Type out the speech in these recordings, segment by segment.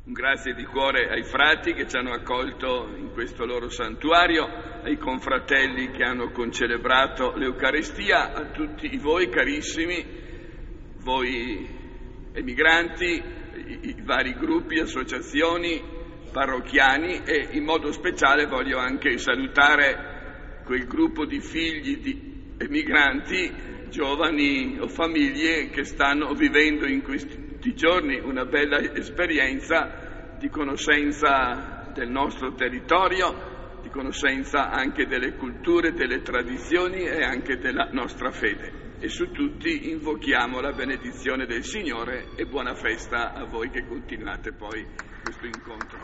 Un grazie di cuore ai frati che ci hanno accolto in questo loro santuario, ai confratelli che hanno concelebrato l'Eucaristia, a tutti voi carissimi, voi emigranti, i vari gruppi, associazioni, parrocchiani, e in modo speciale voglio anche salutare quel gruppo di figli di emigranti, giovani o famiglie che stanno vivendo in questi giorni una bella esperienza di conoscenza del nostro territorio, di conoscenza anche delle culture, delle tradizioni e anche della nostra fede. E su tutti invochiamo la benedizione del Signore e buona festa a voi che continuate poi questo incontro.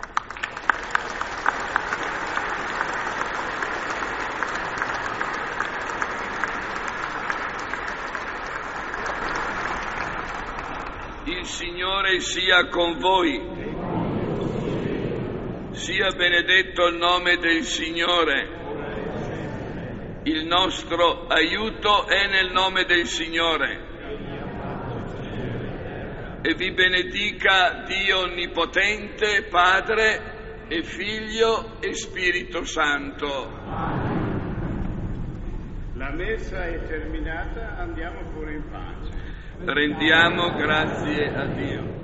Il Signore sia con voi. Sia benedetto il nome del Signore. Il nostro aiuto è nel nome del Signore. E vi benedica Dio Onnipotente, Padre e Figlio e Spirito Santo. La messa è terminata, andiamo pure in pace. Rendiamo grazie a Dio.